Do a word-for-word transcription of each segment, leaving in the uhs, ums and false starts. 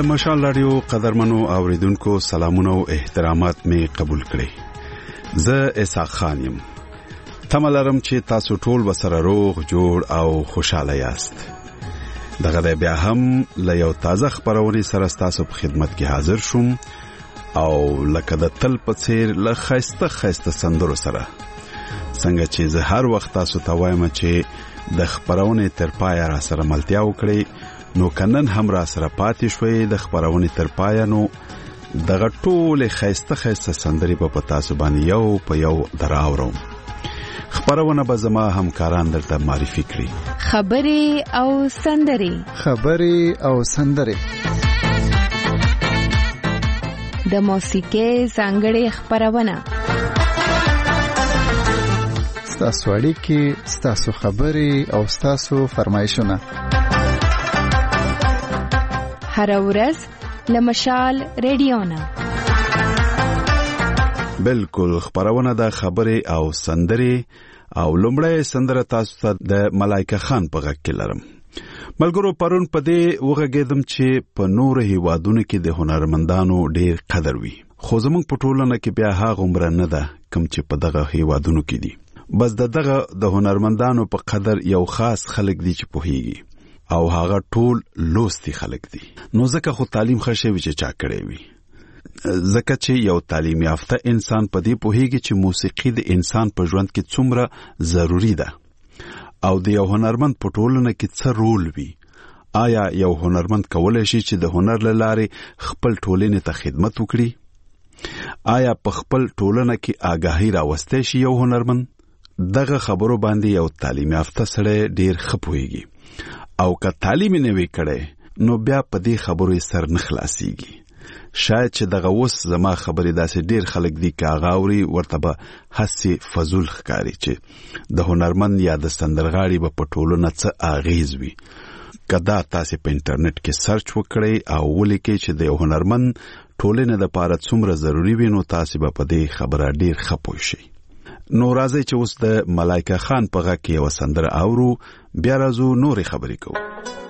د مشال رادیو قدرمنو اوریدونکو سلامونه او احترامات می قبول کړئ. زه اسحاق خان یم. تملرم چې تاسو ټول وسره روغ جوړ او خوشاله یاست. دغه بیا هم له یو تازه خبرونې سره تاسو په خدمت کې حاضر شوم او لکه د تل په څیر له خسته خسته سندرو سره څنګه چې زه هر وخت تاسو ته وایم چې د خبرونې تر پای را سره ملتیا وکړئ، نو کنن هم را سره پاتې شوي د خبرونې تر پای. نو دغه ټول خسته خسته سندري په تاسو باندې یو په یو دراوړم. خبرونه به زما همکاران درته معرفي کړي. خبري او سندري خبري او سندري د موسیقي څنګهړي خبرونه ستاسو اړیکې، ستاسو خبري او ستاسو فرمایشونه هر ورځ لمشال رادیو نه بالکل خبرونه د خبري او سندري. او لومړی سندره تاسو ته د ملایکه خان په غږ کې لرم. ملګرو پرون په دې وغږیدم چې په نور هیوادونو کې د هنرمندانو ډیر قدر وي، خو زموږ په ټولنه کې بیا هغه عمر نه ده کوم چې په دغه هیوادونو کې دي. بس دغه د هنرمندانو په قدر یو خاص خلک دي چې پوهیږي او هغه ټول لوستي خلک دي. نو ځکه خو تعلیم خښوي چې چا کړی وي، ځکه چې یو تعلیم یافته انسان په دې پوهیږي چې موسیقي د انسان په ژوند کې څومره ضروری ده او د یو هنرمند په ټولنه کې څه رول وي. آیا یو هنرمند کولای شي چې د هنر له لارې خپل ټولنې ته خدمت وکړي؟ آیا په خپل ټولنه کې آگاهی راوستي شي یو هنرمند؟ دغه خبرو باندې یو تعلیم یافته سره ډیر ښه پوهیږي او که تعلیم نه وي کړي نو بیا په دې خبرو سر نه خلاصيږي. شاید چې دغه وس زما خبرې داسې ډیر خلک دي کاغاوري ورته به حسي فزول ښکاری چې د هنرمند یا د سندرغاړي په پټولونه څه اغیز وي. کدا تاسو په انټرنیټ کې سرچ وکړئ او ولیکئ چې د هنرمند ټولنې د لپاره څومره ضروری وي، نو تاسو به په دې خبره ډیر ښه پوه شئ. نو راځي چې اوس د ملایکه خان په غږ کې یو سندره اورو، بیا راځو نورې خبرې کوو.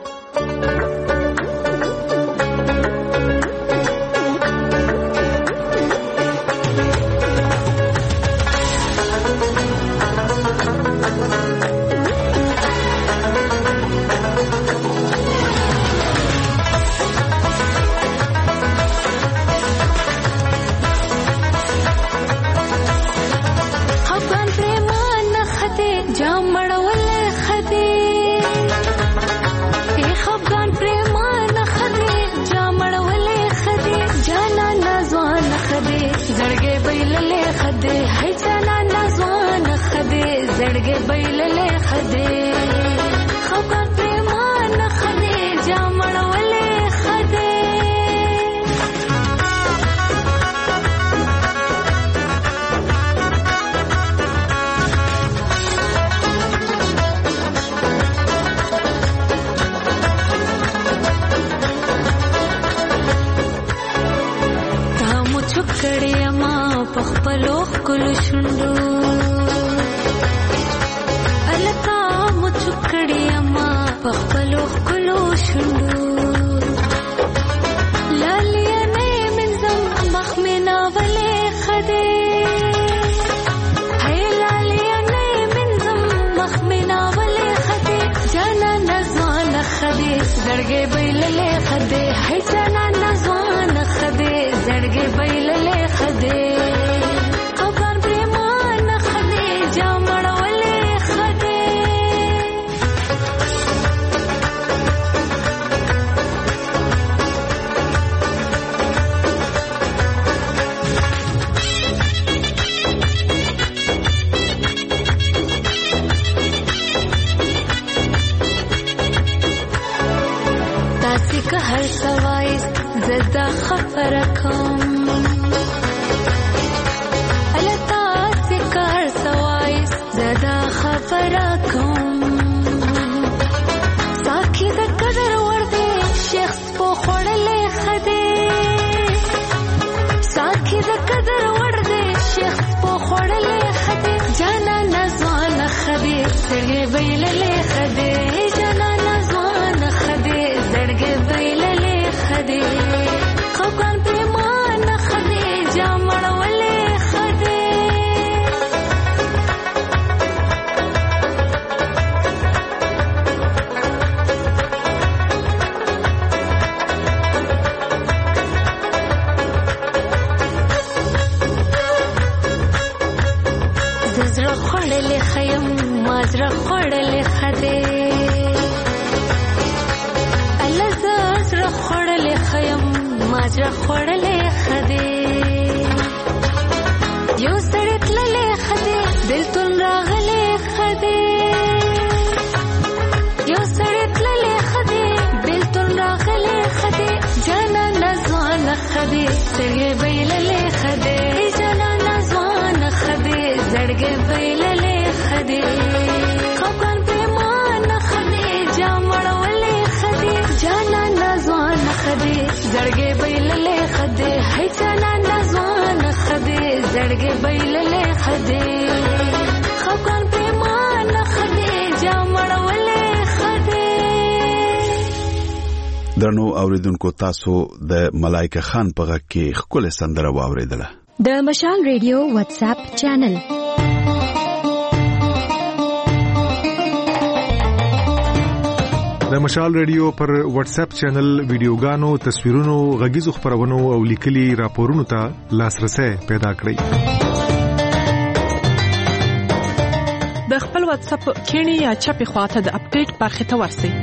زړګې بیللې خدای جانان ځوان خدای زړګې بیللې خدای خوړلې خیم مازره خوړلې خده الزر خوړلې خیم مازره خوړلې خده یو سړی تللې خده دلتون راغلې خده یو سړی تللې خده دلتون راغلې خده جانا نزوان خده سړی بیللې خده جانا نزوان خده زړګې بیللې خده خپل پیمان خده جامړولې خده جانا نزوان خده زړګې بیللې خده هي جانا نزوان خده زړګې بیللې خده خپل پیمان خده جامړولې خده. درنو اوریدونکو تاسو د ملائکه خان په غږ کې خپل سندره واوریدله. د مشال ریډیو واتس اپ چینل د مشال ریډیو پر واتس اپ چینل ویډیوګانو، تصویرونو، غږیزو خبرونو او لیکلي راپورونو ته لاسرسي پیدا کړئ. د خپل واتس اپ کینی یا چپی خواته د اپډیټ برخه ته ورسئ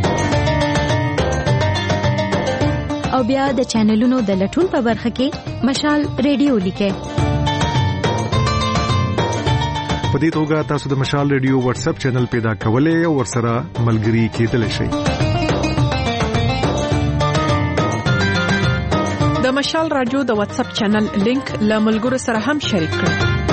او بیا د چینلونو د لټون په برخه کې مشال ریډیو لیکئ. په دې توګه تاسو د مشال ریډیو واتس اپ چینل پیدا کولای او ورسره ملګري کېدلی شئ. د مشال رادیو د واتس اپ چینل لینک له ملګرو سره هم شریک کړئ.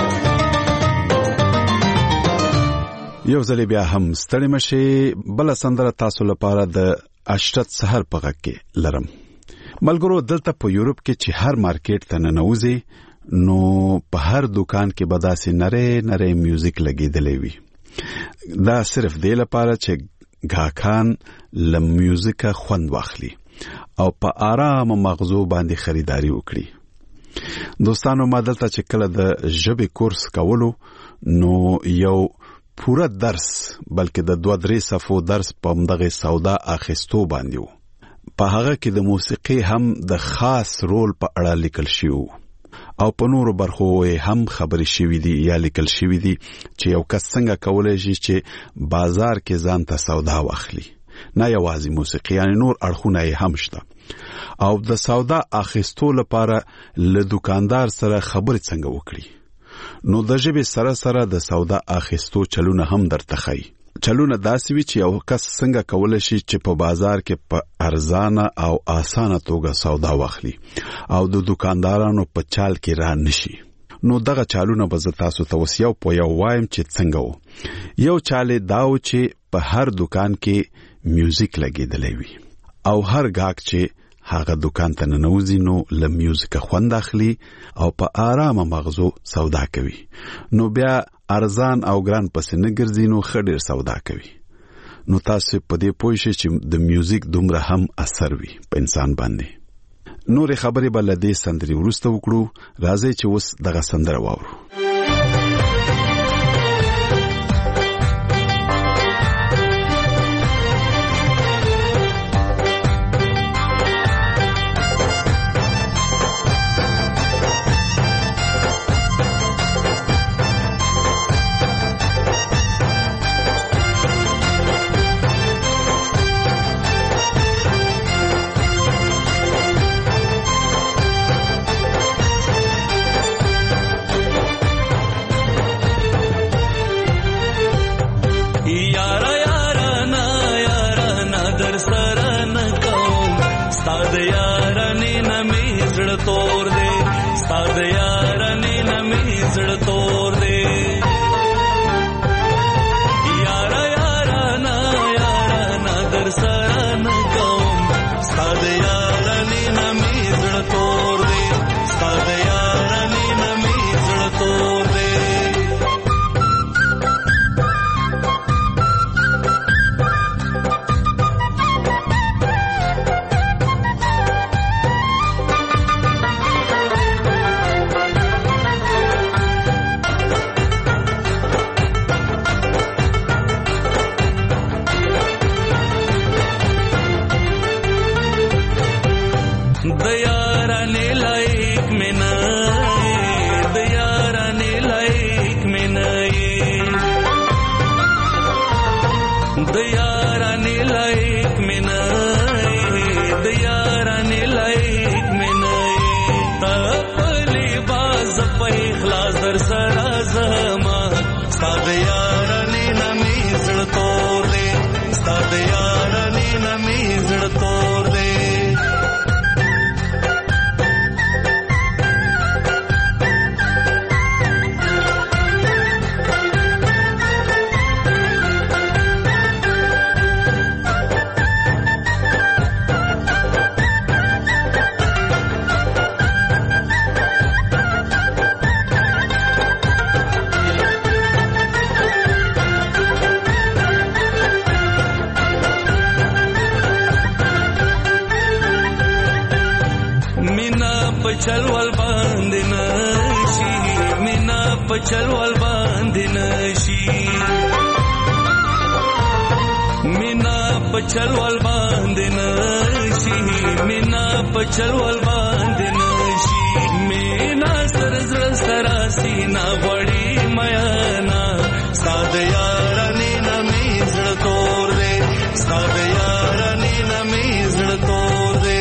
یو ځل بیا هم ستړي مشي بل سندره تاسو لپاره د اشرت سحر په غږ کې لرم. ملګرو دلته په یورپ کې چې هر مارکیټ ته ننوځي نو په هر دکان کې به داسې نری نری میوزیک لګیدلی وي. دا صرف دی لپاره چې ګاهکان له میوزیکه خوند واخلي او په آرام مغزو باندې خریداري وکړي. دوستانو ما دلته چې کله د ژبې کورس کولو نو یو پورا درس بلکې د دوه درې صفو درس په مدغه سودا اخیستو باندې وو. په هغه کې د موسیقي هم د خاص رول په اړه لیکل شوی او په نورو برخو هم خبرې شوې دي یا لیکل شوې دي چې یو کس څنګه کولای شي چې بازار کې ځان ته سودا واخلي. نه یوازې موسیقي یعنی نور اړخونه هم شته او د سودا اخیستو لپاره له دکاندار سره خبرې څنګه وکړي. نو د ژبې سره سره د سودا اخیستو چلونه هم درته ښیي. چلونه داسې وي چې یو کس څنګه کولای شي چې په بازار کې په ارزانه او اسانه توګه سودا واخلي او د دکاندارانو په چال کې را نشي. نو دغه چالونه به تاسو ته وسیو په یو وایم چې څنګه وو. یو چاله داو چې په هر دکان کې میوزیک لګیدلی وي او هر گاهک چې هغه دکان ته ننوځي نو له میوزیک خوند اخلي او په آرامه مغزو سودا کوي. نو بیا ارزان او ګران پسې نه ګرځي نو خډیر سودا کوي. نو تاسو په دې پوه شئ چې د میوزیک دومره هم اثر وي په انسان باندې. نورې خبرې به له دې سندرې وروسته وکړو. راځئ چې اوس دغه سندره واورو. زما ستاد یارانې نمې زړه تور دی ستاد یارانې نمې زړه تور دی چلول باندې نشي مینا په چلول باندې نشي مینا په چلول باندې نشي مینا په چلول باندې نشي مینا سر زړه سره سینا وړي میانا ستاد یارانې نمې زړه تور دی ستاد یارانې نمې زړه تور دی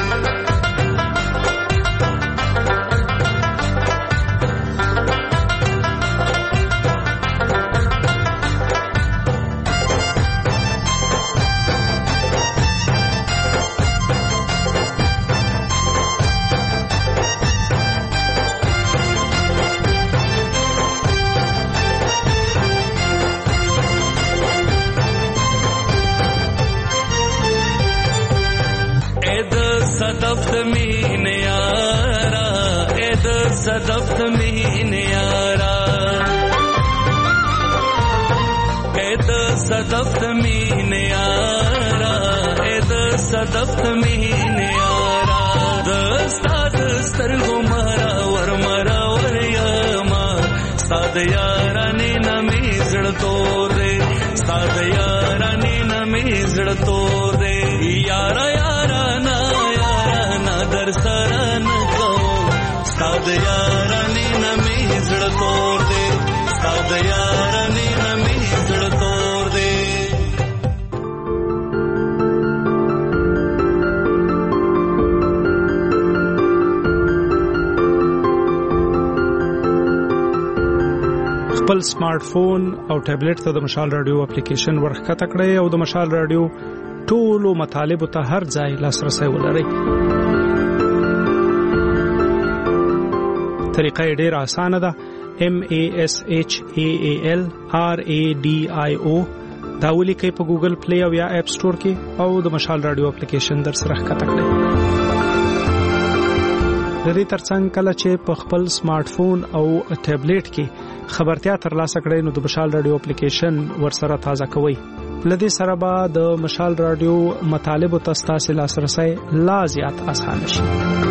صدفت مین یارا اید صدفت مین یارا اید صدفت مین یارا اید صدفت مین یارا دستا دستر گمارا ور مرا ور یما ستاد یارانی نمی زړه تور دی ستاد یارانی نمی زړه تور دی یارا یارا نا در سره نکو ستاد یارانی نمی زړه تور دی ستاد یارانی نمی زړه تور دی خپل سمارټ فون او ټابلیټ ته د مشال رادیو اپلیکیشن ورخته کړئ او د مشال رادیو ټولو مطالب ته هر ځای لاسرسي ولرئ. طریقه ډیر آسانه ده. M A S H A A L R A D I O دا ولیکئ په ګوګل پلی او یا اپ سٹور کې او د مشال رادیو اپلیکیشن در سره ښکته کړئ. د دې ترڅنګ کله چې په خپل سمارټ فون او ټابلیټ کې خبرتیا ترلاسه کړئ نو د مشال رادیو اپلیکیشن ورسره تازه کوئ. لدې سره به د مشال رادیو مطالب او تاسو لاسرسي لا زیات آسان شي.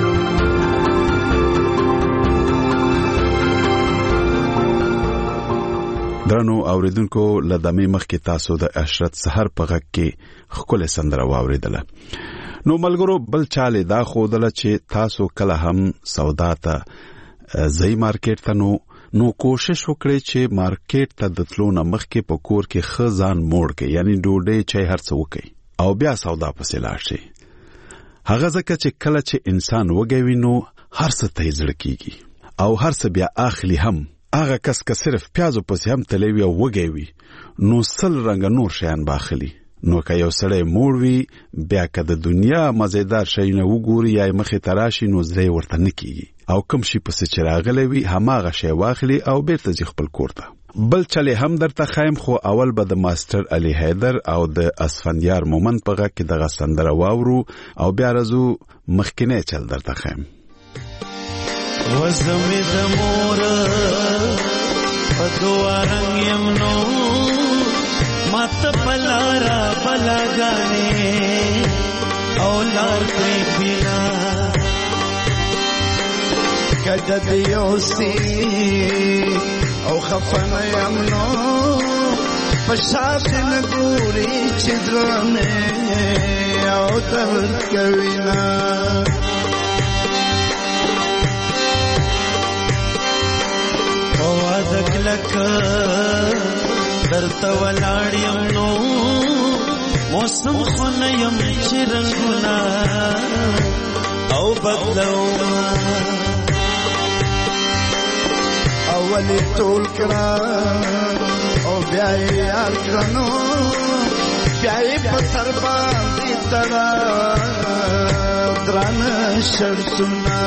درنو اوریدونکو لدمه مخ کې تاسو د عشرت سحر په غږ کې خپل سندره واوریدله. نو ملګرو بل چاله دا خودل چې تاسو کله هم سودا ته ځای مارکیټ ته نو نو کوشش وکړئ چې مارکیټ ته د تلو نه مخکې په کور کې خزان موړ کې یعنی ډوډۍ چای هر څه وکړئ او بیا سودا پسې لاړ شئ. هغه ځکه چې کله چې انسان وګوي نو هر څه ته زړه کیږي او هر څه بیا اخلي هم. هغه کس که صرف پیازو پسې هم تلوي او وګوي نو سل رنګ نور شیان باخلي. نو که یو سړی موړ وي بیا که د دنیا مزیدار شی نه وګوري یا مخې تراشي نو زړه ورته نه کیږي او کوم شي پسې چې راغلی وي هماغه شی واخلي او بیرته ځي خپل کور ته. بل چلې هم درته خایم خو اول به د ماستر علي حیدر او د اسفندیار مومند په غږ کې دغه سندره واورو او بیا راځو مخکینی چل درته خایم. وزمې د مور په دوه رنګ یم نو مات پلارا بلاګانې او لار پرې بنا کده دیوسی او خفن یم نو پشاپ نګوري چې درنه او درد کوینا دکلک درته ولاړیم نو موسم خونیم چې رنگونه او بدلو او ولی ټول کړه او بیا یې یار کړنو بیا یې په سر باندې تړه درانه شرطونه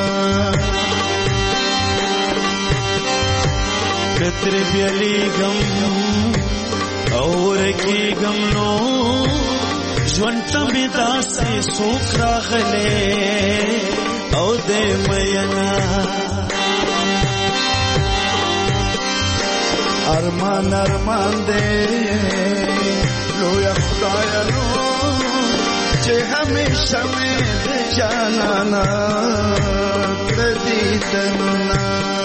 کتر بیلیګم او رکیګم نو ژوند ته مې داسې څوک راغلی او دې مینا ارمان ارمان دې لویا خدایا نو چې همیشه مې د جانانا کړه دې تنونه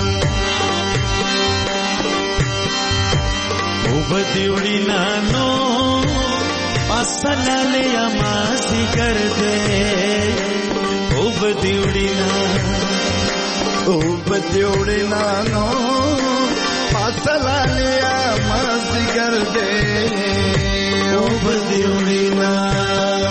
او بدیوړي نانو پاسلا لیا ماسي کر دے او بدیوړي نانو او بدیوړي نانو پاسلا لیا ماسي کر دے او بدیوړي نانو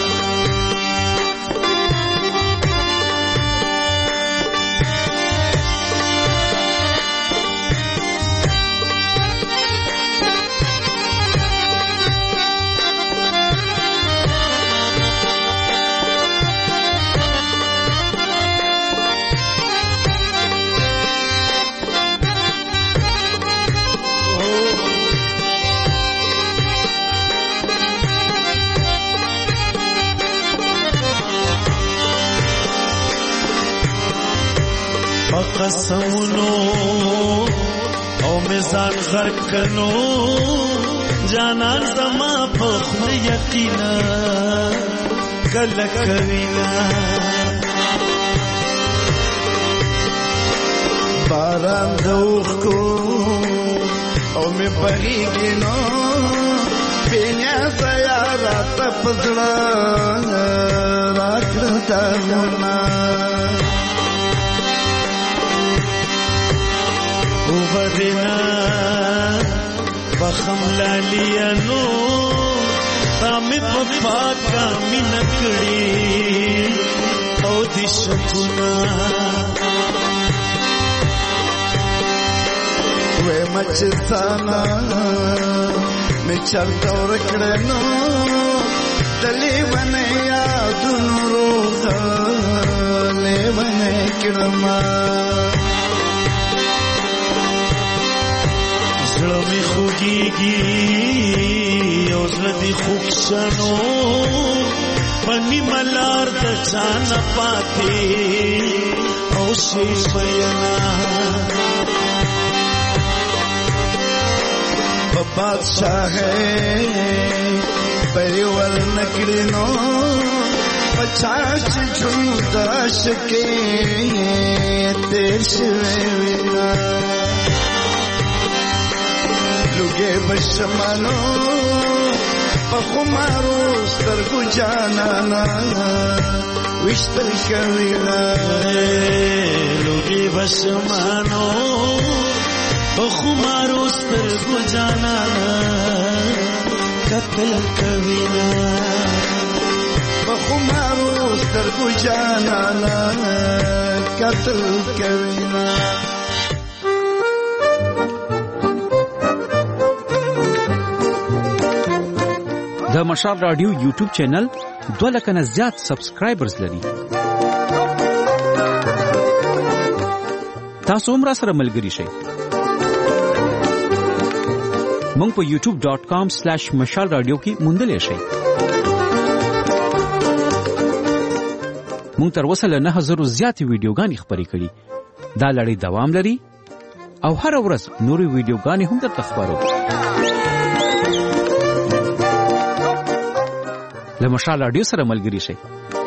قسمونو او میزان غرق کنو جانان زما په خپل یقینا کله کوینا باران دوخ کو او می بغیږي نو بینیا سیارا تپزړه راکړه تاسونا وبدنا بخم لاليانو تامي پپا کا منکڑی او دي شکونا وے مچستانا میں چل دور کڑنو دلی بنے یادونو روغا لے بنے کڑما زړه می خوږیږي او زړه دی خوښنو پنی ملار د ځان پاتې او شي بینا په بادشاہ پریوال نکړنو پچاش جوړ شکه تیر شوی وینا لوګي بشمانو په خمارو سترګو جانانا وشتل کوینا لوګي بشمانو په خمارو سترګو جانانا قتل کوینا په خمارو سترګو جانانا قتل کوینا د مشال رادیو یوټیوب چینل دوه لک نه زیات سبسکرایبرز لري. تاسو هم را سره ملګري شئ. مونږ په یوټیوب ډاٹ کام سلیش مشال رادیو کې موندلې شئ. مونږ تر اوسه له نه هزار زیاتې ویډیوګانې خپرې کړي. دا لړۍ دوام لري او هر ورځ نورې ویډیوګانې هم درته خپرو. له مشال رادیو سره ملګري شئ.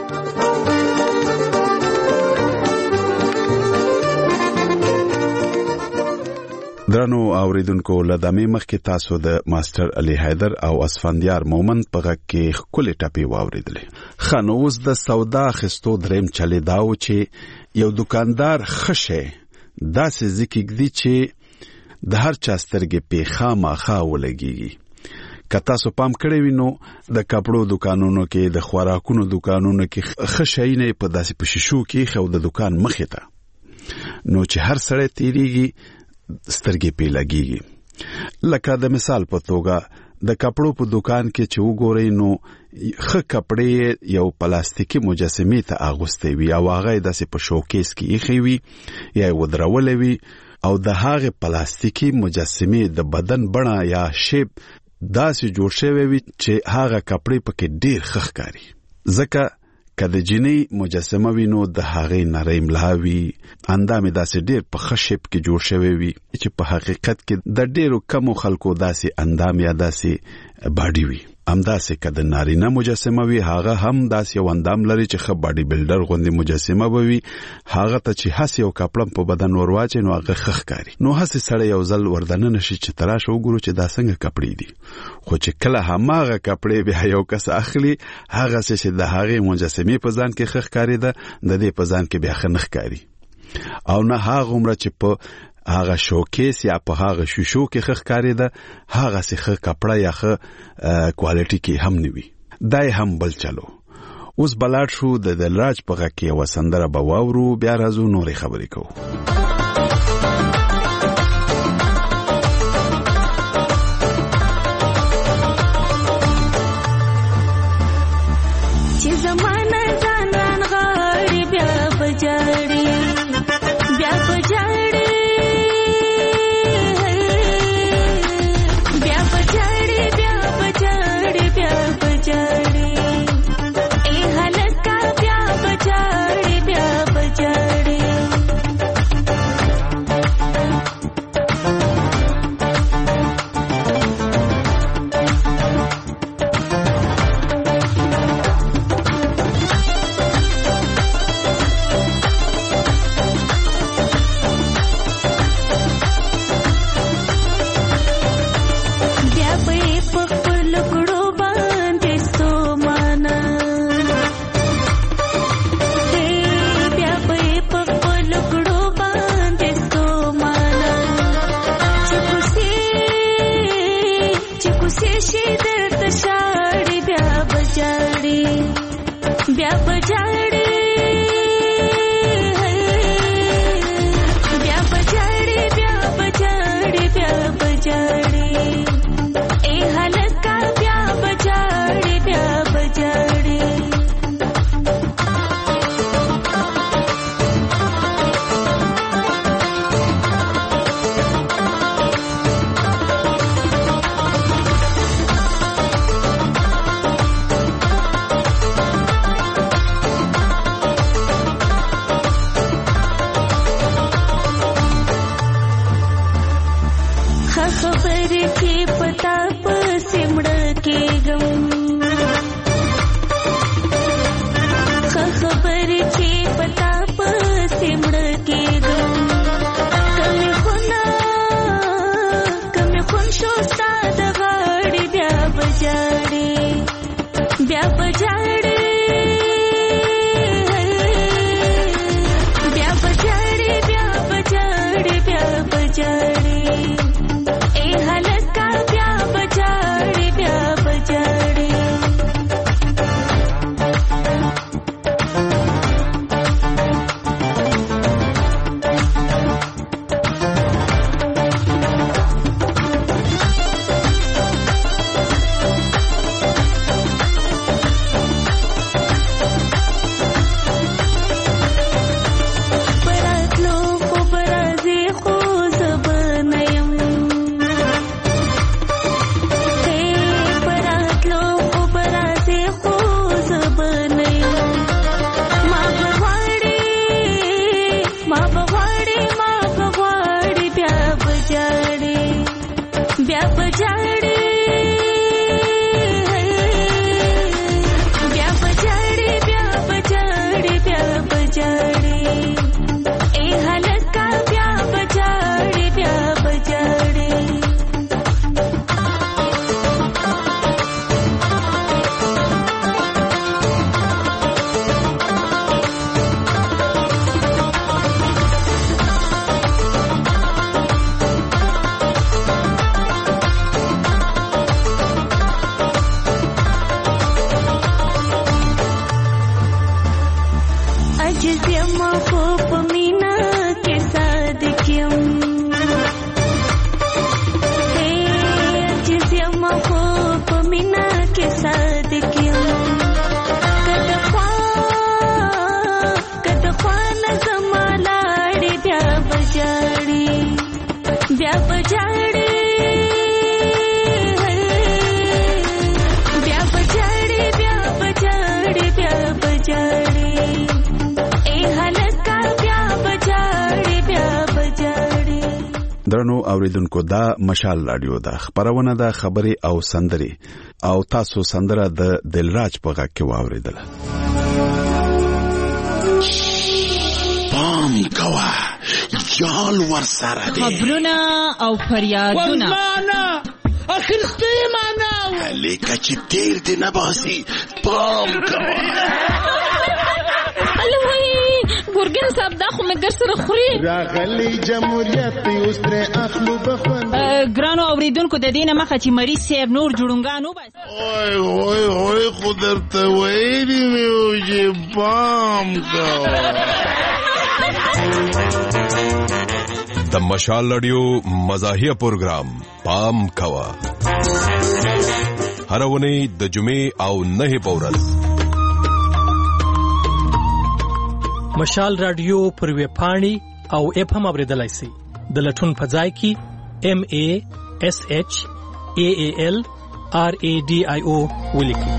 درنو اوریدونکو لدامي مخکې تاسو د ماستر علي حیدر او اسفندیار مومند په غږ کې خولې ټاپي واوریدلې. خنوز د سودا خستو دریم چلی داو چې یو دکاندار خشه داسې ذکر دی چې د هر چا سترګې په خامخا ولګيږي. که تاسو پام کړی وینو د کپړو دکانونو کې د خوراکونو دکانونو کې خشاینه په داسې په شیشو کې خو د دکان مخې ته نو چې هر سړی تیریږي سترګې پې لګېږي. لکه د مثال په توګه د کپړو په دکان کې چې وګورئ نو ښه کپړې یو پلاستیکي مجسمې ته اغوستې وي او هغه یې داسې په شوکیس کې ایښې وي یا یې ودرولې وي او د هغې پلاستیکي مجسمې د بدن بڼه یا شیپ داسې جوړ شوی وي چې هغه کپړې پکې ډېر ښه ښکاري. ځکه که د جینۍ مجسمه وي نو د هغې نری ملا وي، اندام یې داسې ډېر په ښه شیپ کې جوړ شوی وي چې په حقیقت کې د ډېرو کمو خلکو داسې اندام یا داسې باډي وي. همداسې که د نارینه مجسمه وي هغه هم داسې یو اندام لري چې ښه باډي بلډر غوندې مجسمه به وي، هغه ته چې هسې یو کپړم په بدن ور واچوي نو هغه ښه ښکاري. نو هسې سړی یو ځل وردننه شي چې ته راشه وګورو چې دا څنګه کپړې دي، خو چې کله هماغه کپړې بیا یو کس اخلي هغسې چې د هغې مجسمې په ځان کې ښه ښکارېده د دې په ځان کې بیا ښه نه ښکاري، او نه هغومره چې په هغه شوکیس یا په هغه شیشو کې ښه ښکارېده هغه سي ښه کپړه یا ښه کوالټي کې هم نه وي. دا هم بل چلو. اوس بلاړ شو د دلراج په غږ کې یوه سندره به واورو، بیا راځو نورې خبرې کوو. چې زمانه ځان رانغاړي بیا بجاړي بیا بجاړي बजाड़ी बया बजाड़ी बया बजाड़ी بیا بجاړې بیا بجاړې بیا بجاړې بیا بجاړې اے هلکا بیا بجاړې بیا بجاړې. درنو اوریدونکو دا مشال رادیو ده، خبرونه ده خبري او سندري، او تاسو سندره د دلراج په غږ کې واوریدله. پام کوه یال ورسره دي خبرونه او فریادونه ولمانه اخرسته معنا لیکه چې تیر دې نه باسي. پام کوه الوی ګورګین صاحب دا خو مګر سره خوري راغلی جمهوریت اوس تر اخلو بخون. ګرانو اوریدونکو د دینه مخه چې مریض صاحب نور جوړونګانو بس اوه اوه اوه قدرت وېری میو چې پام کوه. د مشال رادیو مزاحیه پروګرام پام کوه هر ونی د جمعې او نه په ورځ. مشال رادیو پر ویب پاڼې او اپ هم اوریدلای شئ. د لټون په ځای کې ام ا اس اچ ا ا ال ار ا ډي آی او ولیکئ.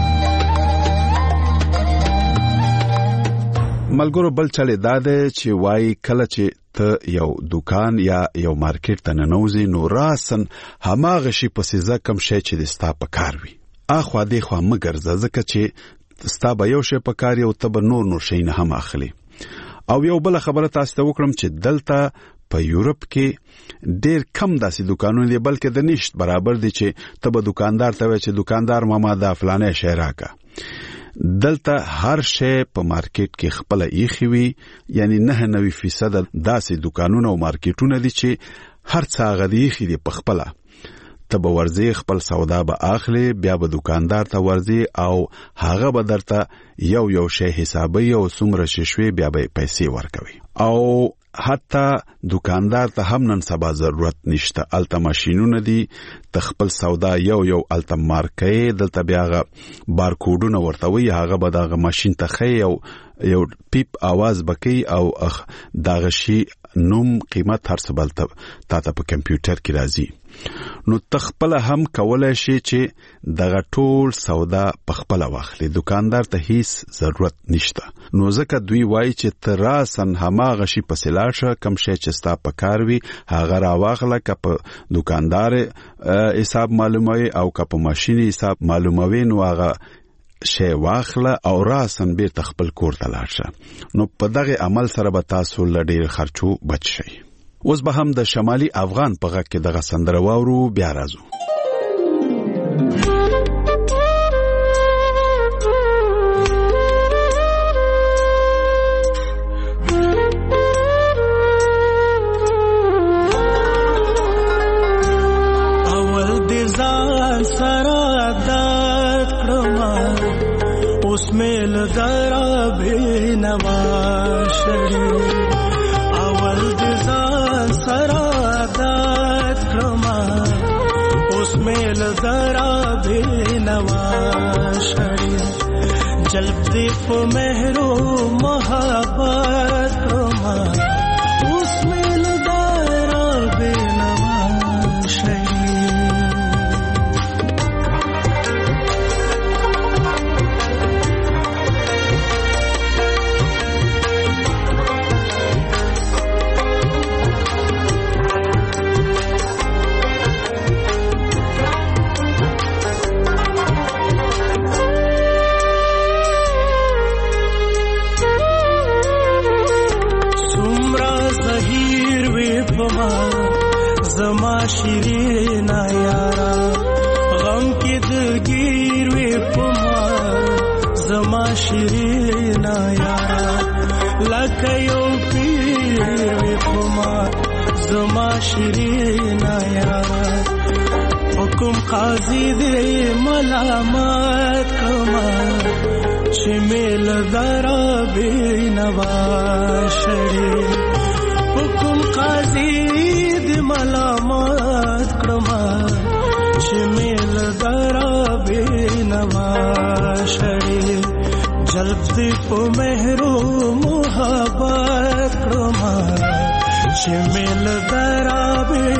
ملګرو بل چلے دا ده چې وای کله چې ته یو دکان یا یو مارکیټ ته ننوځې نو راسن هماغه شی په سیزه کم شي چې د ستا په کار وي. اخوا دې خوا مګرځه ځکه چې ستا به یو شی په کار یو ته به نور نور شي نه هم اخلي. او یو بل خبره تاسو ته وکړم چې دلته په یورپ کې ډېر کم داسې دکانونه دي بلکې د نشت برابر دي چې ته به دکاندار ته وایې چې دکاندار ماما دا فلانه شی راکا. دلته هر شی په مارکیټ کې خپل ایخي وي، یعنی نه نوي فیصد داسې دکانونه او مارکیټونه دي چې هر څه غديخي دي په خپل. ته به ورځي خپل سودا به اخلي، بیا به دکاندار ته ورځي او هغه به درته یو یو شی حسابي او څومره ششوي بیا به پیسې ورکوي. او حتی دکاندار ته هم نن سبا ضرورت نشته، الته ماشینونه دي، تخپل سودا یو یو الته مارکې دلته بیا غ بارکوډونه ورته وي، هغه به دغه ماشین ته خي او یو پیپ आवाज بکی او دغه شی نوم قیمت هر څه بل ته تا په کمپیوټر کې راځي. نو تخپل هم کولای شي چې دغه ټول سودا په خپل واخلي، دکاندار ته هیڅ ضرورت نشته. نو ځکه دوی وایي چې تراسن هماغه شي په سلاشه کم شي چې ستا په کار وي هغه را واخله، که په دکاندار حساب معلوموي او که په ماشین حساب معلوموي نو هغه شی واخله او راسن بیرته خپل کور ته لاړ شه. نو په دغه عمل سره به تاسو له ډېر خرچو بچ شئ. اوس به هم د شمالي افغان په غږ کې دغه سندره واورو، بیا راځو. اول دې ځان سره عادت کړم، اوس مې له درا بېنوا شوې. اول دې ځان سره عادت کړم، اوس مې له درا بېنوا شوې. جلب دې په مهرو محبت کړم، اوس مې له درا بېنوا شوې. زما شیرین یارا غم کې دلګیر وې پما، زما شیرین یارا لکه یو پیر وې پما، زما شیرین یارا حکم قاضي دې ملامت کما، چې مل درا بېنوا شړې. حکم قاضي ملامت کړما، چې مل درا بېنوا شړې. جلب دې په مهرو محبت کړما، چې مل درا بېنوا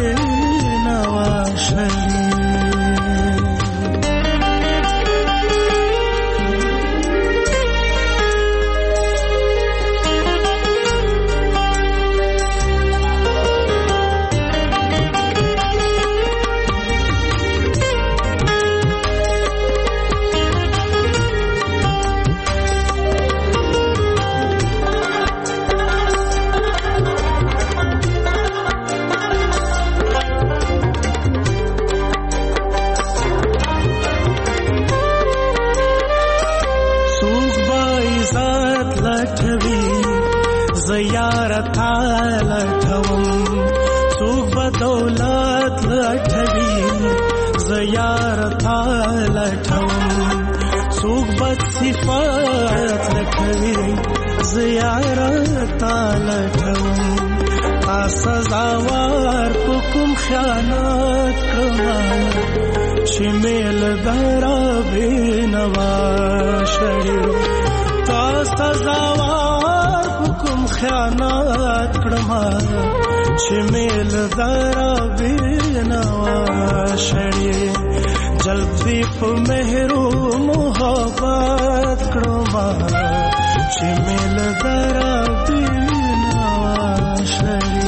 لټوي زیار تا لټوم څوک بد صفات لټوي زیار تا لټوم تا سزاوار په کوم خیانت کړم چې میل درا بینوا شړې تا سزاوار په کوم خیانت کړم چې میل درا بینوا شړې جلب دی په مهرو محبت کړم چې میل درا بینوا شړې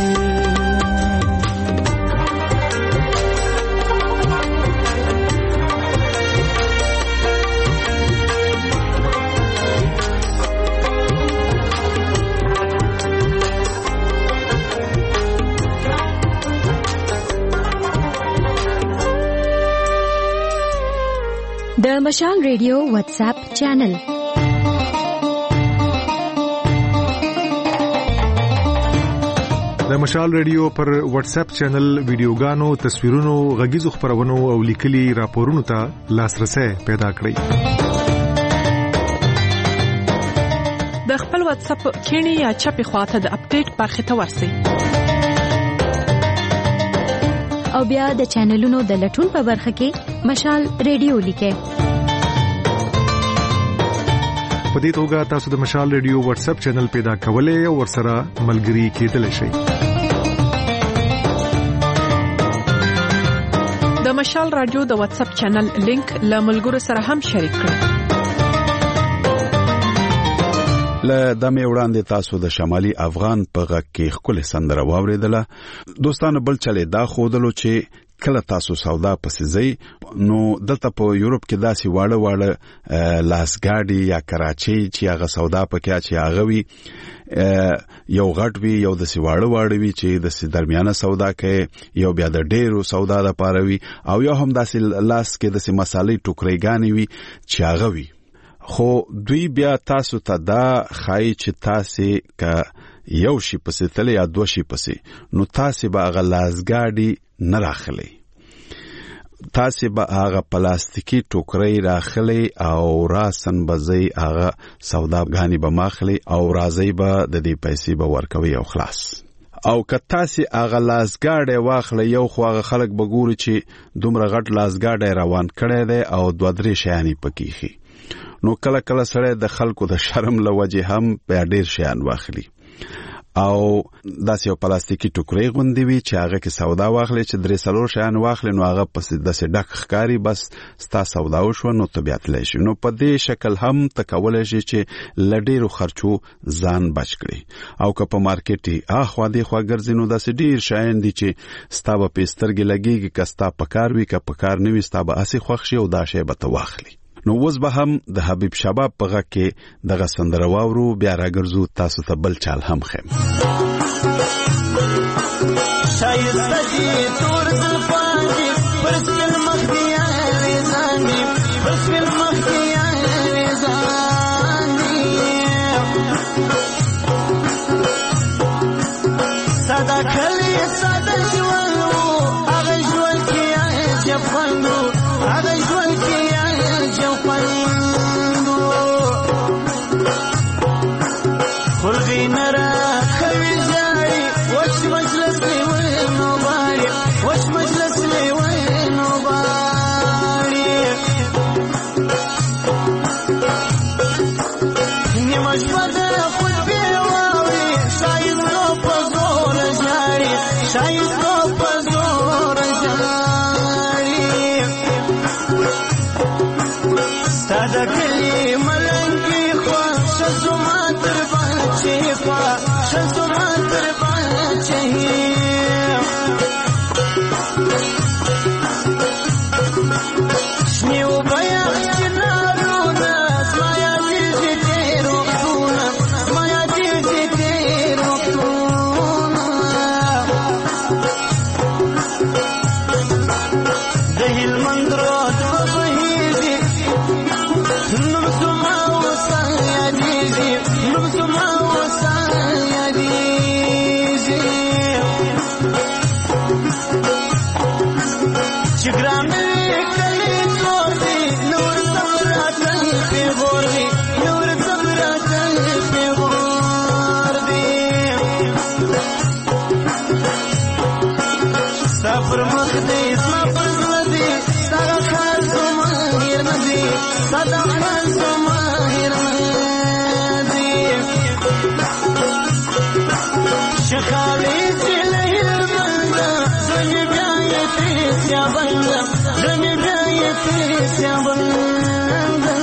د مشال ریډیو واتس اپ چینل د مشال ریډیو پر واتس اپ چینل ویډیوګانو تصویرونو غږیزو خبرونو او لیکلي راپورونو ته لاسرسي پیدا کړئ د خپل واتس اپ کینی یا چپی خواته د اپډیټ برخه ته ورسئ او بیا د چینلونو د لټون په برخه کې مشال ریډیو لیکه په دې توګه تاسو د مشال ریډیو واتس اپ چینل پیدا کولای او ورسره ملګري کېدلی شئ د مشال رادیو د واتس اپ چینل لینک له ملګرو سره هم شریک کړئ له دمه وړاندې تاسو د شمالي افغان په غږ کې خپل سندره واوریدله دوستانو بل چلے دا خودلو چې کله تاسو سودا پسې ځئ نو دلته په یورپ کې داسې واړه واړه لاسګاډي یا کراچي چې هغه سودا پکې چې هغه وي یو غټ وي یو د سیواړه واړه وي چې د درمیانه سودا کوي یو بیا د ډیرو سودا د پاره وي او یو هم داسې لاس کې د سي مصالې ټوکرېګانی وي چې هغه وي خو دوی بیا تاسو ته دا خای چې تاسو کا یو شي پسې تل یا دوه شي پسې نو تاسو به هغه لاسګاډي نه راخلي تاسو به هغه پلاستیکي ټوکرې راخلي او راسن بځي هغه سوداګانی به ماخلي او راځي به د دې پیسې به ورکوي او خلاص او کته سي هغه لاسګاډي واخلي یو خو هغه خلک بګوري چې دومره غټ لاسګاډي روان کړي دي او دوه درې شیانی پکېخي نو کله کله سره د خلکو د شرم له وجه هم په ډیر شیان واخلي او داسې یو پلاستیکي ټوکرې غوندي وي چې هغه کې سودا واخلي چې درې څلور شیان واخلي نو هغه پس داسې ډک ښکاری بس ستا سودا وشو نو طبيعت لشي نو په دې شکل هم تکول شي چې لډیرو خرچو ځان بچ کړي او که په مارکیټي اخوا دې خوا ګرځي نو داسې ډیر شیان دي چې ستا په پسترګي لګيږي کستا پکار وي که پکار نه وي ستا به اسی خوښ شي او دا شی به ته واخلي نو اوس به هم د حبیب شباب په غږ کې دغه سندره واورو بیا راګرځو تاسو ته بل چال هم خیم شایسته دي تور زلفانې پر سپین مخ دي یارې ځانې پر سپین مخ دي یارې ځانې ساده کلی ساده ژوند و هغه ژوند کې عجب خوند و هغه ژوند کې عجب خوند و خلقې نه راکوي ژاړي وچ مجلس مې ونو باړي وچ مجلس مې ونو باړي نیمه شپه د خطبې واوري ښایستو په زور ژاړي ښایستو په زور ژاړي ستا د کلي ملنګي خوا ښه زما تر بچې خوا ښه زما تر بچې شنې اوبه یخ چنارونه زما یادېږي تېر وختونه زما یادېږي تېر وختونه د هلمند رود به بهېږي نوم زما اوسه یادېږي نوم زما اوسه یادېږي چې ګرانې کلی څور دی نور زبراتل پیغور دی نور زبراتل پیغور دی ستا پر مخ دی ستا پر زړه دی ستا خال زما هیر نه دی ستا د خال زما هیر نه دی شخاوي چې له هلمنده زړه مې بیا یې تریسیا بنده زړه مې بیا یې تریسیا بنده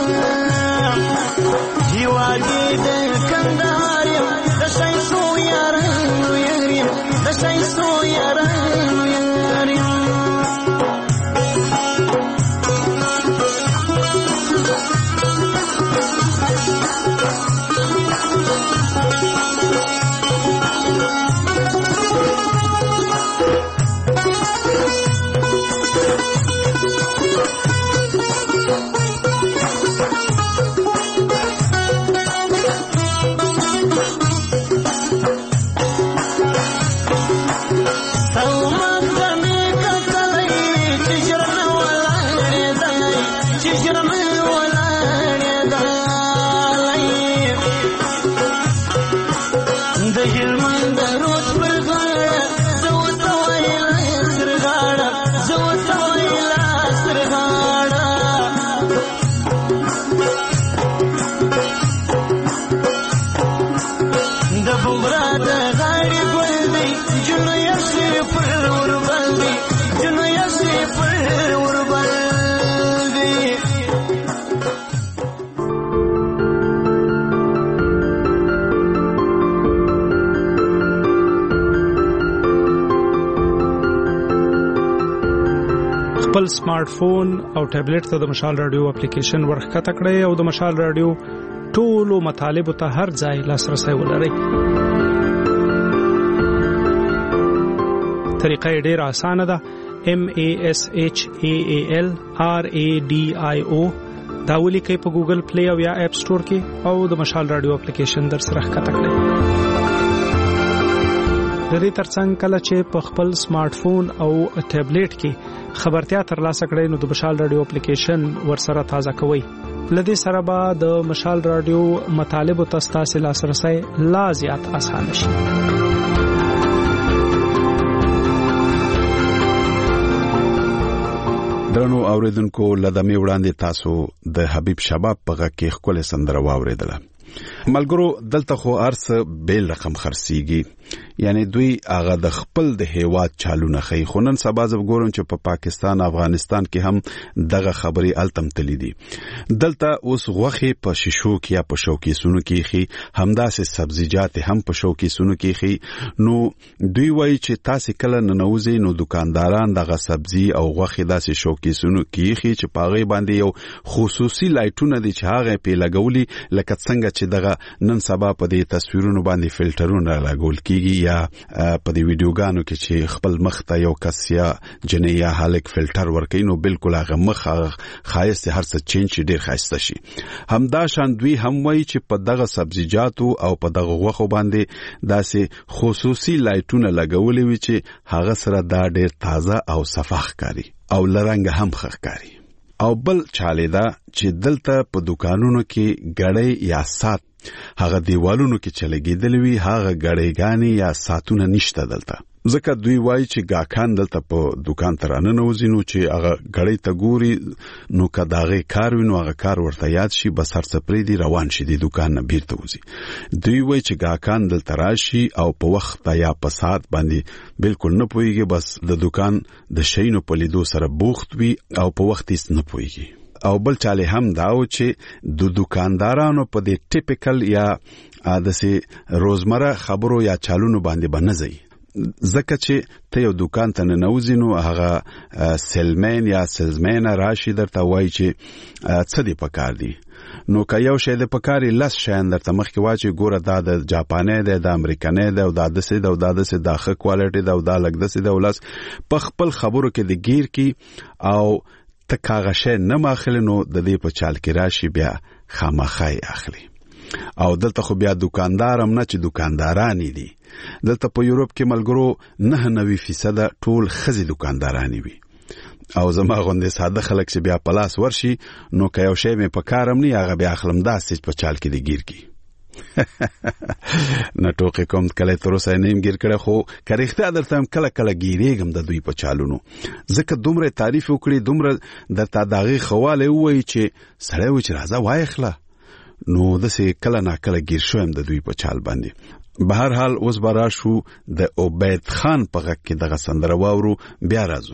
هېواد یې د کندهار یم د ښایستو یارانو یار یم د ښایستو یارانو یار یم خپل سمارټ فون او ټابلیټ ته د مشال رادیو اپلیکیشن ورخکته کړئ او د مشال رادیو ټولو مطالبه ته هر ځای لاسرسي ولرئ. طریقه ډیره اسانه ده. M A S H A A L R A D I O دا ولیکئ په ګوګل پلی او یا اپ سٹور کې او د مشال رادیو اپلیکیشن در سره ښکته کړئ. د دې ترڅنګ کله چې په خپل سمارټ فون او ټابلیټ کې خبرتیا ترلاسه کړئ نو د مشال رادیو اپلیکیشن ورسره تازه کوئ. لدې سره به د مشال رادیو مطالب او تاسو لاسرسي لا زیات اسانه شي. درنو اوریدونکو لدمه وړاندې تاسو د حبیب شباب په غږ کې خپل سندره واوریدله. ملګرو دلته خو ارس بیل رقم خرسيږي یعنی دوی هغه د خپل د هیواد چالونه خي خونن سبا زب ګورم چې په پا پاکستان افغانستان کې هم دغه خبري التم تللی دي. دلته اوس غوخي په شیشو کې یا په شوکیسونو کې خي همداسې سبزیجات هم په شوکیسونو کې خي. نو دوی وایي چې تاسو کله ننوځي نو دکانداران دغه سبزی او غوخي داسې شوکیسونو کې خي چې پاغي باندې یو خصوصي لایټونه دي چې هغه په لګولي لکه څنګه چې دغه نن سبا په دې تصویرونو باندې فلټرونه لګول کیږي یا په دې ویډیوګانو کې چې خپل مخ ته یو کس یا جنې یا هالک فلټر ورکړي نو بالکل هغه مخ خایست هر څه چینج ډیر خایسته شي. همدا شان دوی هم وایي چې په دغه سبزیجاتو او په دغه غوښو باندې داسې خصوصي لایټونه لګولې وي چې هغه سره دا ډیر تازه او صفاح ښکاري او لرنګ هم ښکاري. او بل چاله دا چې دلته په دکانونو کې غړې یا سات هغه دیوالونو کې چلګېدلې وي هغه غړېګانی یا ساتونه نشته دلته. ځکه دوی وایي چې گاکان دلته په دکان ترانه نوځینو چې هغه غړې ته ګوري نو کداغه کار وینو هغه کار ورته یاد شي بس هر څه پرې دی روان شي د دکان نه بیرته وځي. دوی وایي چې گاکان دلته راشي او په وخت یا په ساعت باندې بالکل نه پويږي بس د دکان د شینو په لیدو سره بوخت وي او په وخت یې نه پويږي. او بل چاله هم داو چې د دکاندارانو په دې ټیپیکل یا عادسي روزمره خبرو یا چالونو باندې بنځي. زکه چې ته یو دکان ته ننوځې نو هغه سیلمن یا سیلزمن راشي درته وایي چې څه دی پکار دی. نو که یو شی د پکاري لس شین درته مخکې واچي ګوره دا د جاپاني دی د امریکاني دی او دا د سې د دا د سې د ښه کوالټي د دا لګ د سې د ولس په خپل خبرو کې د گیر کی او تکاغشه نه ماخله نو د دې په چال کې راشي بیا خامخای اخلي. او دلته خو بیا دکاندار هم نه چې دکاندارانی دي. دلته په یورپ کې ملګرو نه نوي فیصد ټول خزي دکاندارانی وي او زما غوندې ساده خلک چې بیا پلاس ورشي نو که یو شی مې په کارم نه هغه بیا اخلم داسې په چال کې دی گیر کی نه ټوکې کوم کله تر اوسه نیم گیر کړه خو که رښتیا درته هم کله کله ګیرېږم د دوی په چالونو ځکه دومره تعریف وکړي دومره درته د هغې ښه والی ووایي چې سړی وایي چې راځه وایخله نو داسې کله ناکله گیر شویم د دوی په چال باندې. به هر حال اوس به راشو د عبید خان په غږ کې دغه سندره واورو بیا راځو.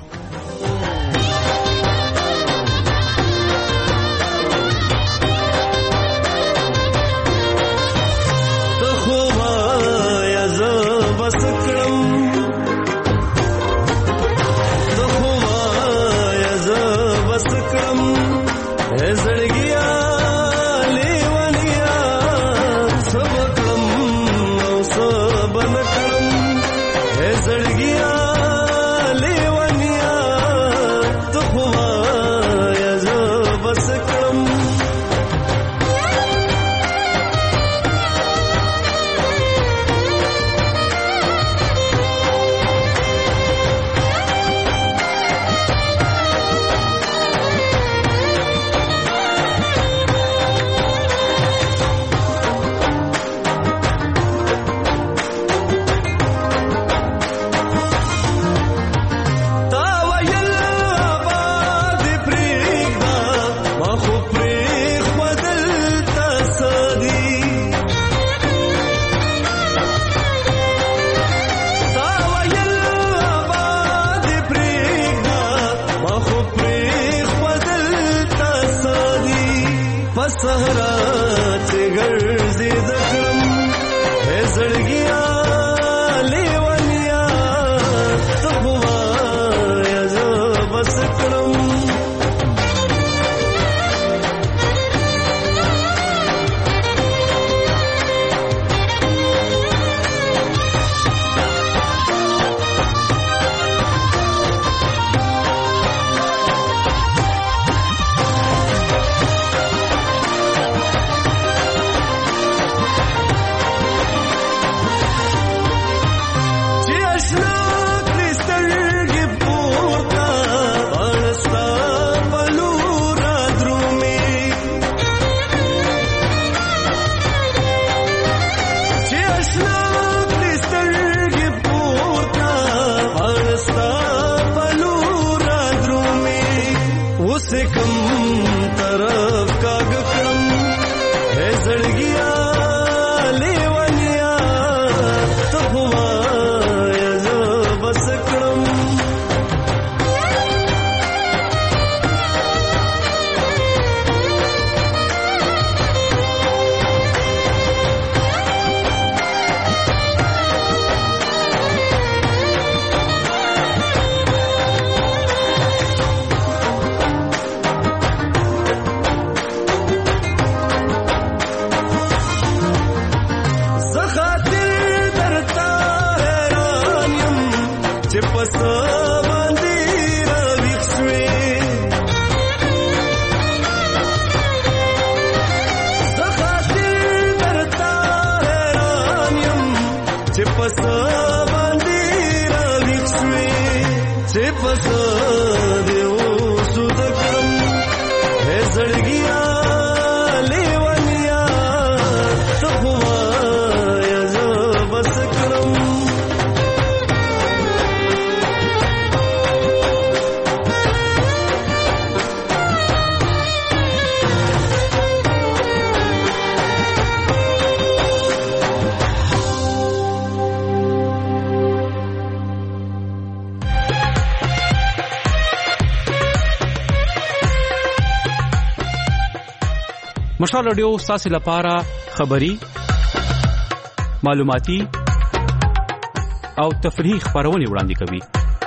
مشال رادیو ستاسو لپاره خبری معلوماتي او تفریحي خبرونه وړاندې کوي.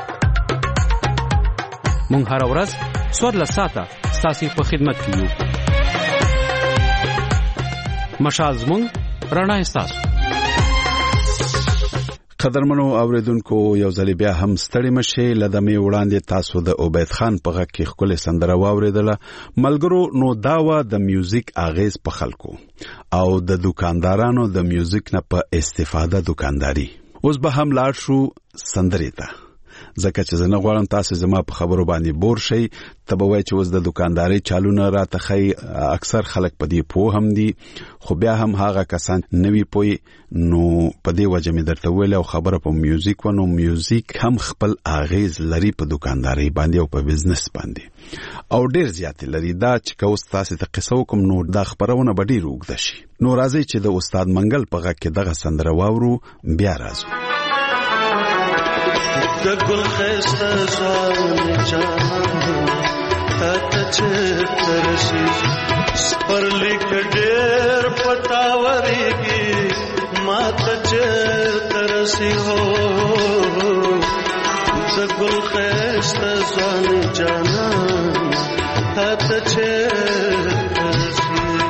مونږ هر ورځ څوارلس ساعته ستاسو په خدمت کې یو. مشال زموږ رڼا ستاسو. قدرمنو اوریدونکو یو ځل بیا هم ستړي مشه لدمه وړاندې تاسو د عبید خان په غږ کې خپل سندره واوریدله. ملګرو نو داوا د میوزیک اغیز په خلکو او د دکاندارانو د میوزیک نه په استفاده دکانداري. اوس به هم لاړ شو سندرې ته. ځکه چې زه نه غواړم تاسو زما په خبرو باندې بور شئ. ته به وایې چې اوس د دکاندارۍ چالونه راته ښایي. اکثر خلک په دې پوه هم دي، خو بیا هم هغه کسان نه وي پوه. نو په دې وجه مې درته وویل او خبره په میوزیک و. نو میوزیک هم خپل اغیز لري په دکاندارۍ باندې او په بزنس باندې، او ډېر زیات لري. دا چې که اوس تاسې ته قصه وکم نو دا خبرونه به ډېر اوږده شي. نو راځئ چې د استاد منګل په غږ کې دغه سندره واورو، بیا راځو. د ګل ښایسته ځوان جانان تا ته چېرته رسي، سپرلیک ډېر پتاورېږي ما ته چېرته رسي. هو د ګل ښایسته ځوان جانان تا ته چېرته رسي.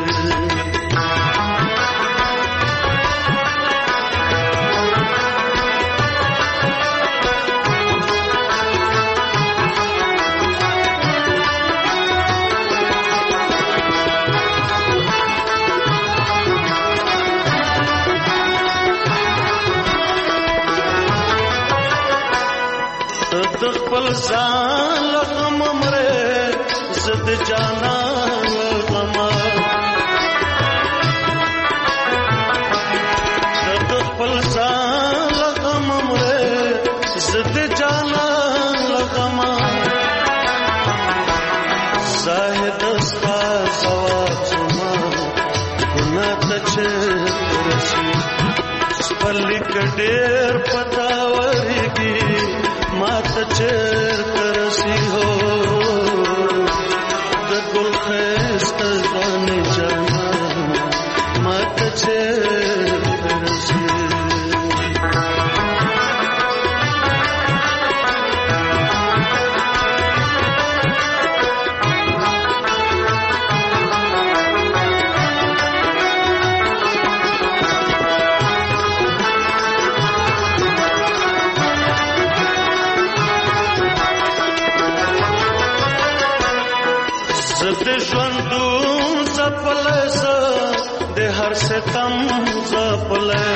د خپل ځان له غم مرې زه د جانان له غمه، د خپل ځان له غم مرې زه د جانان له غمه. زاهد ستا ځواب زما ګناه ته چېرته رسي، سپرلیک ډېر پتاورېږي ما ته چېرته رسي. هو د ګل ښایسته ځوانې جانان ما ته چېرته رسي. د ژوندون ځپلی زه د هر ستم ځپلی،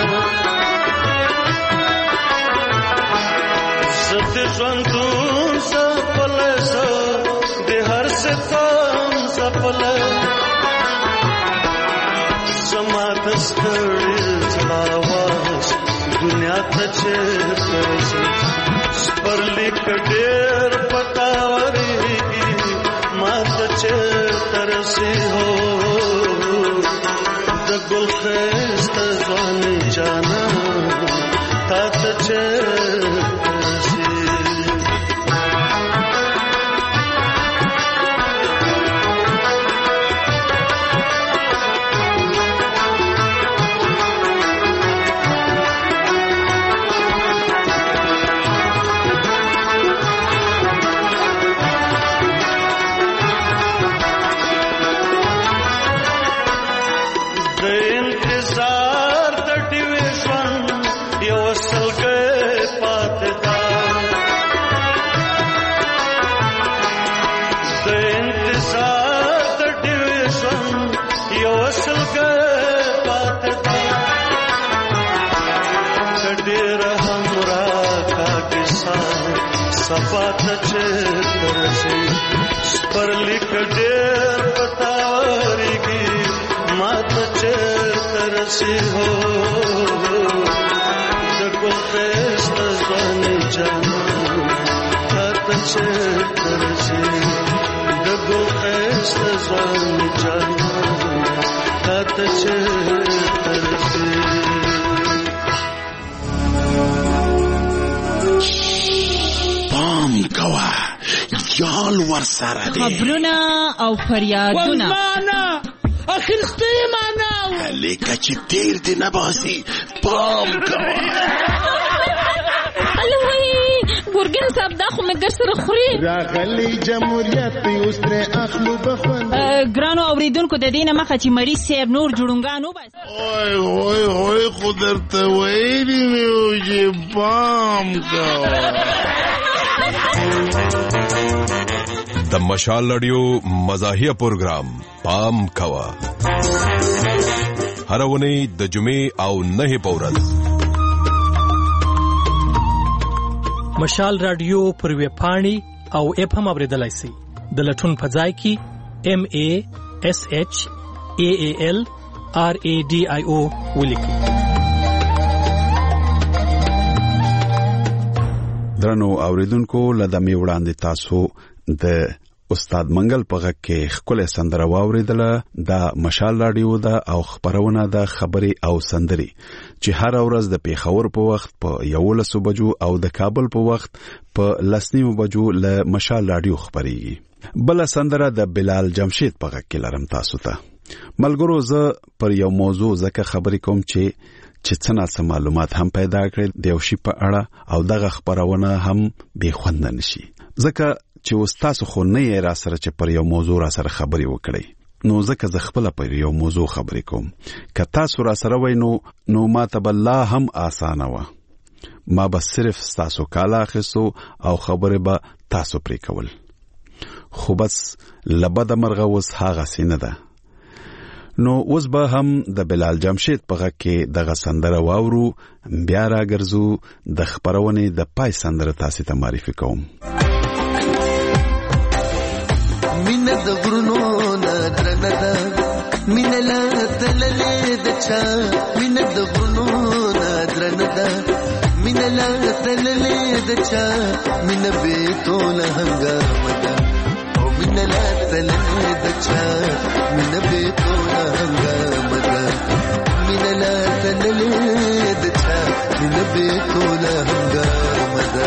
زه د ژوندون ځپلی زه د هر ستم ځپلی. زما د ستړي زړه اواز دنیا ته چېرته رسي، سپرلیک ډېر پتاورېږي ما ته چېرته رسي. هو د ګل ښایسته ځوانې جانان تا ته چېرته رسي. سبا ته چېرته رسي، سپرلیک ډېر پتاورېږي ما ته چېرته رسي. هو د ګل ښایسته ځوانې جانان تا ته چېرته رسي، د ګل ښایسته ځوانې جانان تا ته چېرته رسي. پام کوه یال ور سره دی، خبرونه او فریادونه ورمانه اخرسته معنا لیکه چې تیر دی نه باسي. پام کوه ګورګین صاحب دا خو مې در سره خوري. راغلی جمهوریت اوس ترې اخلو بخوند. ګرانو اوریدونکو د دې نه مخه چې مریض صاحب نور جوړونګان وباسي. اوی اوی اوی خو درته ویلي مې وو چې پام کوه. د مشال رادیو مزاحیه پروګرام پام کوه، هر اونۍ د جمعې او نه په ورځ. مشال رادیو پر ویب پاڼې او اپ هم اوریدلای شئ. د لټون په ځای کې ام ا اس اچ ا ا ال ار ا ډي آی او ولیکئ. درنو اوریدونکو لدمه وړاندې تاسو د استاد منګل په غږ کې خپل سندره واوریدله. دا مشال رادیو دا او خبرونه د خبري او سندري چې هر ورځ د پیښور په وخت په یولسو بجو او د کابل په وخت په لسنیو بجو له مشال رادیو خبريږي. بل سندره د بلال جمشید په غږ کې لرم تاسو ته. ملګرو زه پر یو موضوع زکه خبرې کوم چې چې څنګه سم معلومات هم پیدا کړي د یو شی په اړه او دغه خبرونه هم به خوند نشي. ځکه چې استاد خو نه یې را سره چې پر یو موضوع را سره خبري وکړي، نو ځکه زه خپل پر یو موضوع خبرې کوم. که تاسو را سره وای نو نو ماته بالله هم آسانه و، ما به صرف تاسو کاله اخیستو او خبره به تاسو پرې کول. خو بس لبد مرغه وس هاغه سینه ده. نو اوس به هم د بلال جمشید په غږ کې دغه سندره واورو، بیا راګرځو د خبرونې د پای سندره تاسو ته معرفي کوم. مینه د غرونو نه درنه ده، مینه لا تللې د چا، مینه د غرونو نه درنه ده، مینه لا تللې د چا، مینه به توله هنګامه ده، او مینه لا تللې د چا، مینه به توله هنګامه ده، مینه لا تللې د چا، مینه به توله هنګامه ده.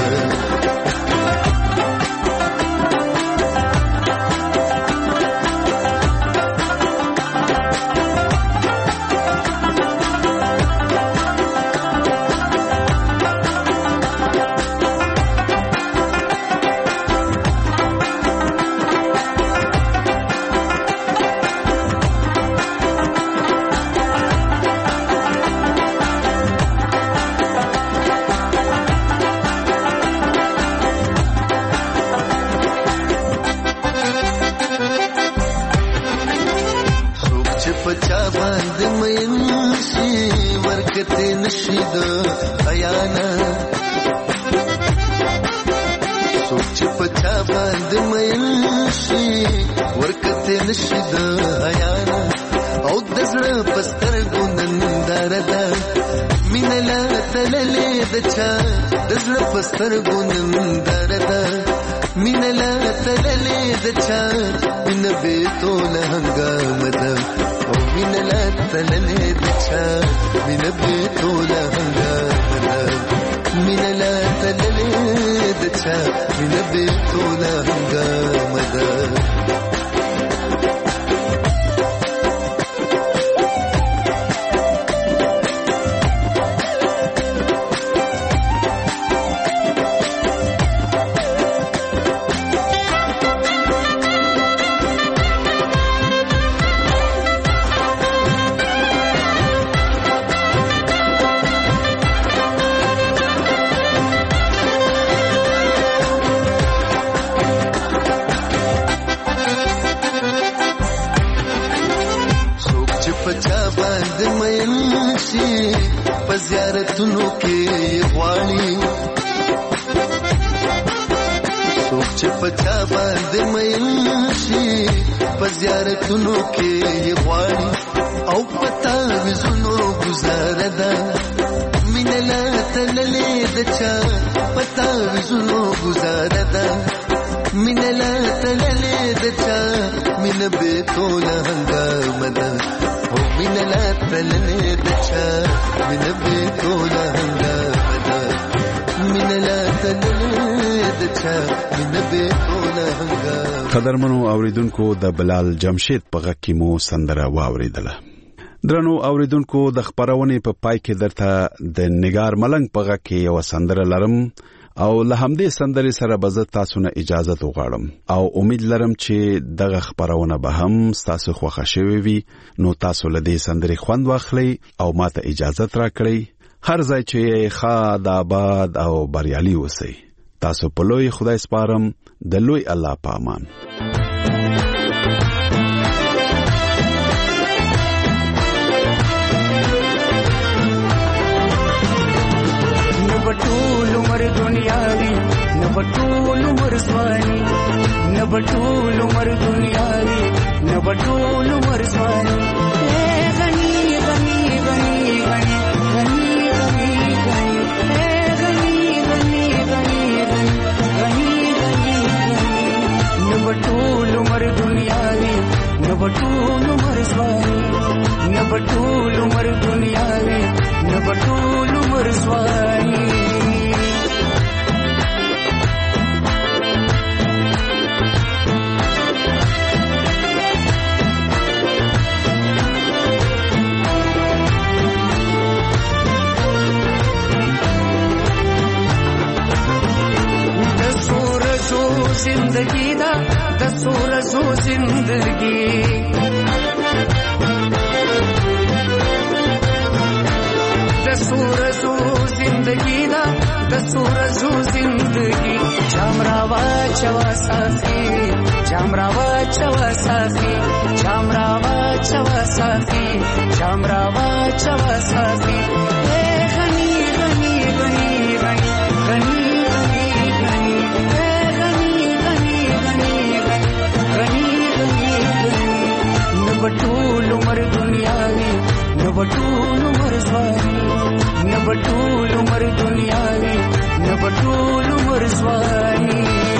قدرمنو اوریدونکو د بلال جمشید په غږ کې مو سندره واوریدله. درنو اوریدونکو د خبرونې په پای کې درته د نگار ملنګ په غږ کې یو سندره لرم او له همدې سندرې سره به زه تاسو نه اجازه وغواړم او امید لرم چې دغه خبرونه به هم تاسو خوښه شوي وي. نو تاسو له دې سندرې خوند واخلئ او ماته اجازه راکړئ. هر ځای چې ښاد آباد او بریالي اوسئ. تاسو په لوی خدای سپارم، د لوی الله په امان. نو ټول عمر دنیا دی نبټول عمر دنیا وی نبټول عمر ځواني غني غني غني غني غني غني غني غني غني غني غني غني نبټول عمر دنیا وی نبټول عمر ځواني نبټول عمر دنیا وی نبټول عمر ځواني زندگی دا د سورزو زندگی د سورزو زندگی دا د سورزو زندگی چامراوا چوا ساخي چامراوا چوا ساخي چامراوا چوا ساخي چامراوا چوا ساخي غني غني غني غني غني نبټول عمر دنیا وی نبټول عمر ځواني نبټول عمر دنیا وی نبټول عمر ځواني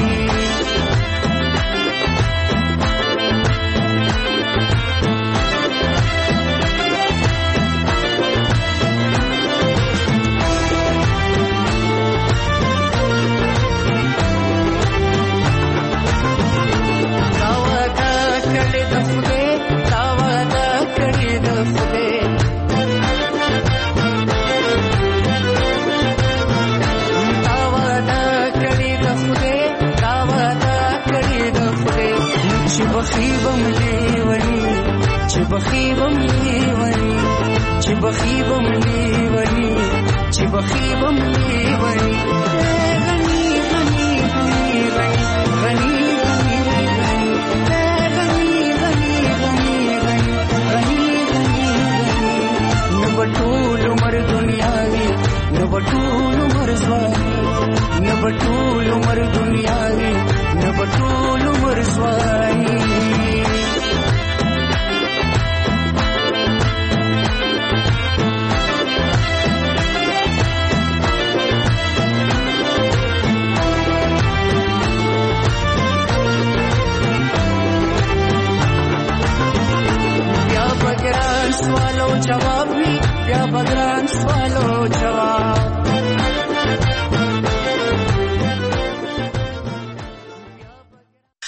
بخیبم لیونی چې بخیبم لیونی چې بخیبم لیونی چې بخیبم لیونی